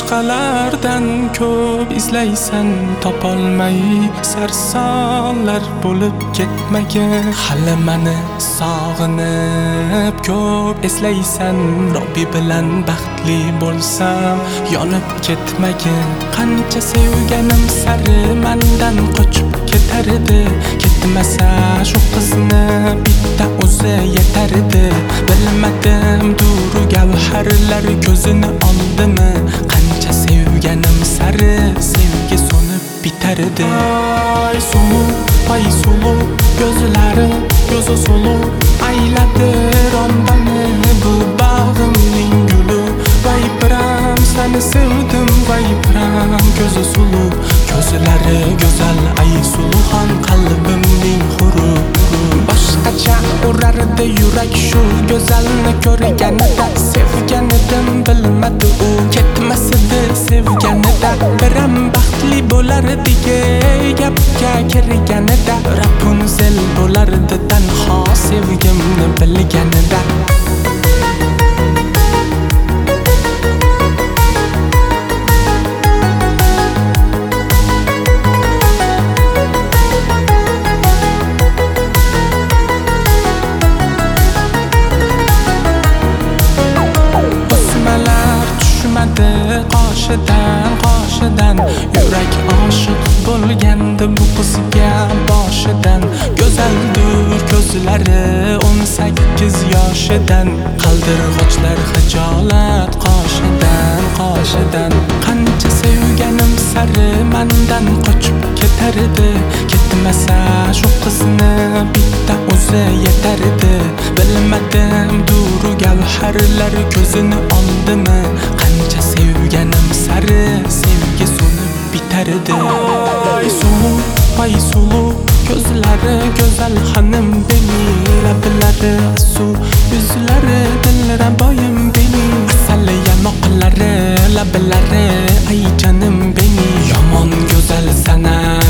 boshqalardan ko'p izlaysan topolmay sarsonlar bo'lib ketmagin hali mani sog'inib ko'p eslaysan Robbi bilan baxtli bo'lsam yonib ketmagin qancha sevganim sari mendan qochib ketar edi ketmasa shu qizni bitta o'zi yetar edi bilmadim duru gavharlar ko'zini oldimi qancha sevganim sari sevgi so'nib bitar edi ay suluv ay suluv ko'zlari ko'zi suluv ayladi rondani bu bag'rimning guli vay piram seni sevdim vay piram ko'zi suluv ko'zlari go'zal ay suluxon qalbimning huri boshqacha urardi yurak shu go'zalni ko'rganida sevganidim bilmadi u ketmasidi sevganida biram baxtli bo'lardi gapga kirganida Rapunzel bo'lardi tanho sevgimni bilganida qoshidan yurak oshiq bo'lgandi bu qizga boshidan go'zaldur ko'zlari 18 yoshidan qaldirg'ochlar hijolat qoshidan qancha sevganim sari mendan qochib ketar edi ketmasa shu qizni bitta o'zi yetar edi bilmadim duru gavharlar ko'zini oldimi qancha sevganim sari sevgi so'nib bitar edi ay suluv ko'zlari go'zal xonim beni lablari suv yuzlari dilraboyim beni asal yanoqlari lablari ay janim beni yomon go'zal sana